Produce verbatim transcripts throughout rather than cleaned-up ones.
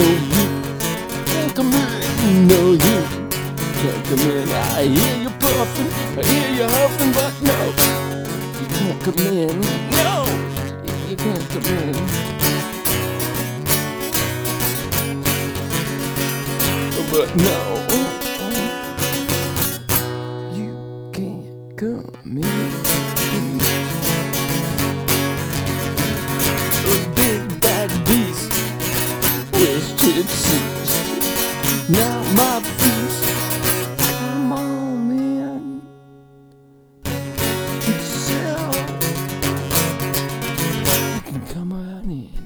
no you can't come in, no you can't come in. I hear you puffing, I hear you huffing, but no, you can't come in, no, you can't come in. But no, you can't come in. Big bad beast, where's gypsies? Now my feast, come on in. So you can come on in.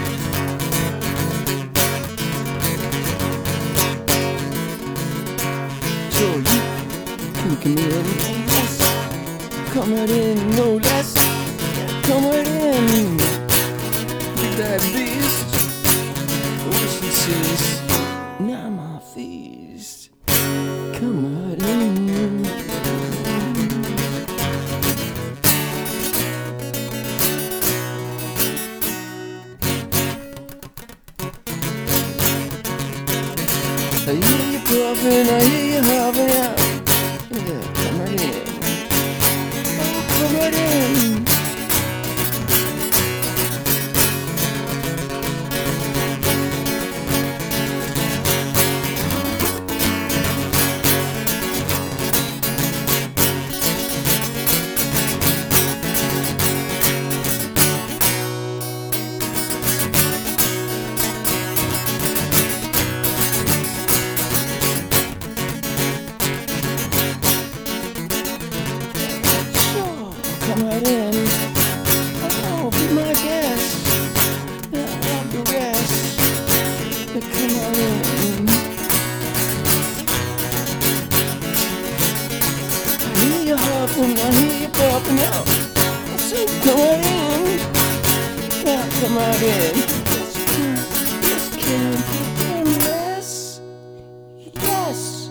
So you can come in, yes. Come on in, no less. Come on in. That beast, wish and cease. Now my feast, come on in. I hear you puffing, I hear you huffing, yeah. Yeah, come on in. Oh, come on in. Come right in. Oh, be my guest. Yeah, I'll have the rest. Yeah, come right in. I hear you huffing, I hear you popping out. So come right in. Yeah, come right in. Yes, can, yes, can, yes, yes.